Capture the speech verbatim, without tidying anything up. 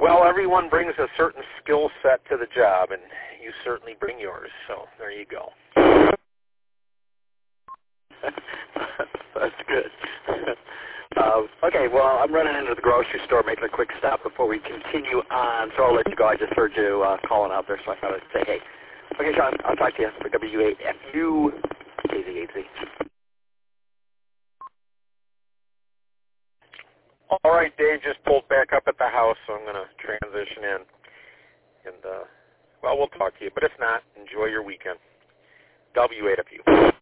Well, everyone brings a certain skill set to the job, and you certainly bring yours. So there you go. That's good. uh, okay, well, I'm running into the grocery store, making a quick stop before we continue on, so I'll let you go. I just heard you uh, calling out there, so I thought I'd say hey. Okay, Sean, I'll talk to you for W eight F U K Z eight Z. All right, Dave just pulled back up at the house, so I'm going to transition in. And, uh, well, we'll talk to you. But if not, enjoy your weekend. W eight F U.